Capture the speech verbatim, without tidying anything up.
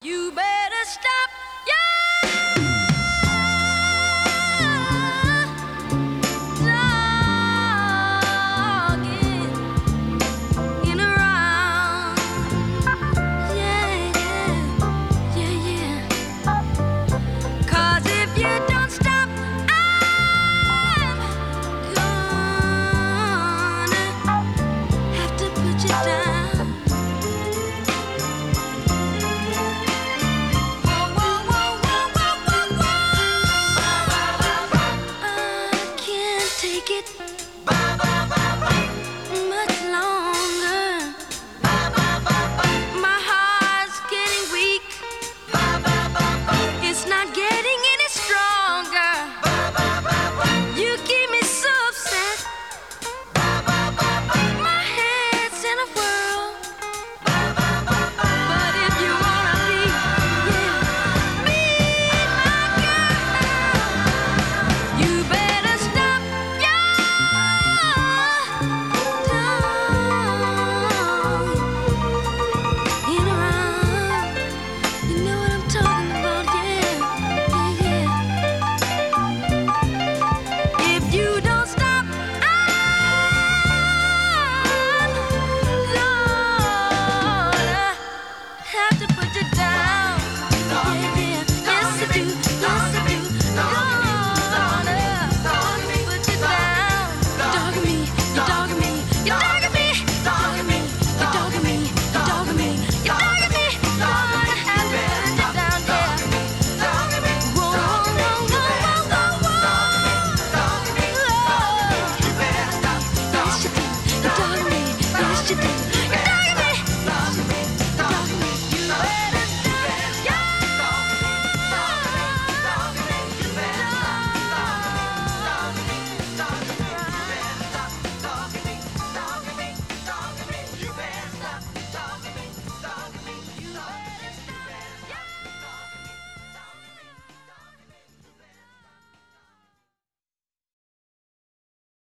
You better stop your talking in around. Yeah, yeah, yeah, yeah. 'Cause if you don't stop, I'm gonna have to put you down. Whoa, whoa, whoa, whoa, whoa, whoa, whoa. I can't take it much longer. My heart's getting weak. It's not getting any stronger. You keep me so upset. My head's in a whirl. But if you wanna be, yeah, be my girl, you better stop your talking around. You know what I'm talking about, yeah, yeah, yeah. If you don't stop, I'm gonna have to put you